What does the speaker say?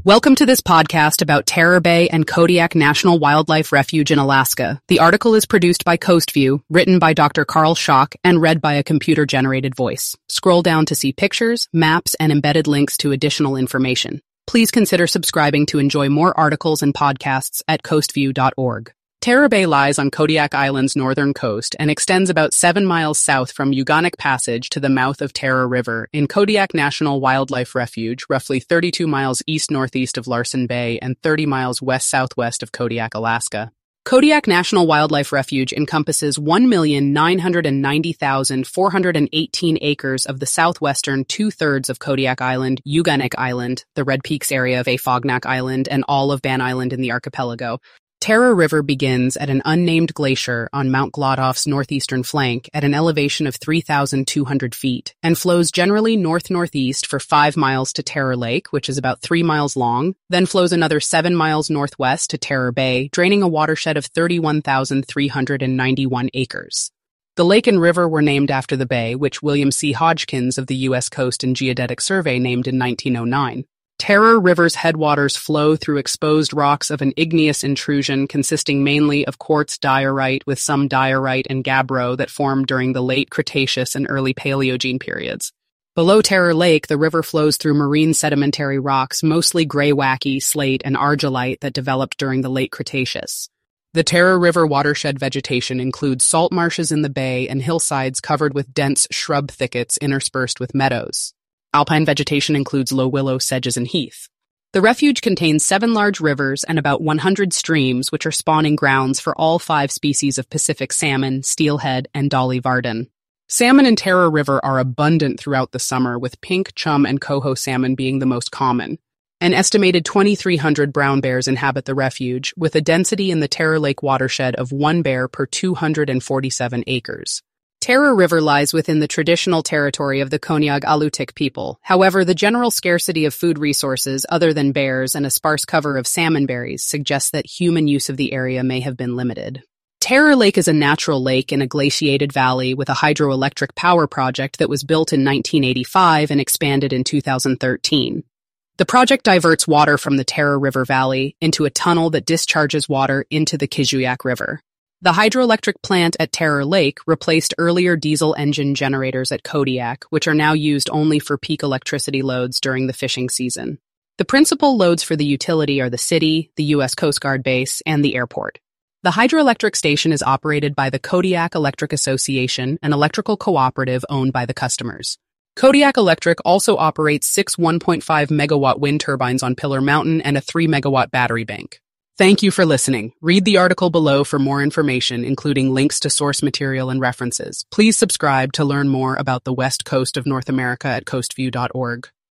Welcome to this podcast about Terror Bay and Kodiak National Wildlife Refuge in Alaska. The article is produced by Coastview, written by Dr. Carl Schock, and read by a computer-generated voice. Scroll down to see pictures, maps, and embedded links to additional information. Please consider subscribing to enjoy more articles and podcasts at coastview.org. Terror Bay lies on Kodiak Island's northern coast and extends about 7 miles south from Uganik Passage to the mouth of Terror River in Kodiak National Wildlife Refuge, roughly 32 miles east-northeast of Larsen Bay and 30 miles west-southwest of Kodiak, Alaska. Kodiak National Wildlife Refuge encompasses 1,990,418 acres of the southwestern two-thirds of Kodiak Island, Uganik Island, the Red Peaks area of Afognak Island, and all of Ban Island in the archipelago. Terror River begins at an unnamed glacier on Mount Glodhoff's northeastern flank at an elevation of 3,200 feet and flows generally north-northeast for 5 miles to Terror Lake, which is about 3 miles long, then flows another 7 miles northwest to Terror Bay, draining a watershed of 31,391 acres. The lake and river were named after the bay, which William C. Hodgkins of the U.S. Coast and Geodetic Survey named in 1909. Terror River's headwaters flow through exposed rocks of an igneous intrusion consisting mainly of quartz diorite with some diorite and gabbro that formed during the late Cretaceous and early Paleogene periods. Below Terror Lake, the river flows through marine sedimentary rocks, mostly greywacke, slate, and argillite that developed during the late Cretaceous. The Terror River watershed vegetation includes salt marshes in the bay and hillsides covered with dense shrub thickets interspersed with meadows. Alpine vegetation includes low willow, sedges, and heath. The refuge contains 7 large rivers and about 100 streams, which are spawning grounds for all 5 species of Pacific salmon, steelhead, and dolly varden. Salmon in Terror River are abundant throughout the summer, with pink, chum, and coho salmon being the most common. An estimated 2,300 brown bears inhabit the refuge, with a density in the Terror Lake watershed of 1 bear per 247 acres. Terror River lies within the traditional territory of the Koniag Alutiiq people. However, the general scarcity of food resources other than bears and a sparse cover of salmon berries suggests that human use of the area may have been limited. Terror Lake is a natural lake in a glaciated valley with a hydroelectric power project that was built in 1985 and expanded in 2013. The project diverts water from the Terror River Valley into a tunnel that discharges water into the Kijuyak River. The hydroelectric plant at Terror Lake replaced earlier diesel engine generators at Kodiak, which are now used only for peak electricity loads during the fishing season. The principal loads for the utility are the city, the U.S. Coast Guard base, and the airport. The hydroelectric station is operated by the Kodiak Electric Association, an electrical cooperative owned by the customers. Kodiak Electric also operates 6 1.5 megawatt wind turbines on Pillar Mountain and a 3 megawatt battery bank. Thank you for listening. Read the article below for more information, including links to source material and references. Please subscribe to learn more about the West Coast of North America at coastview.org.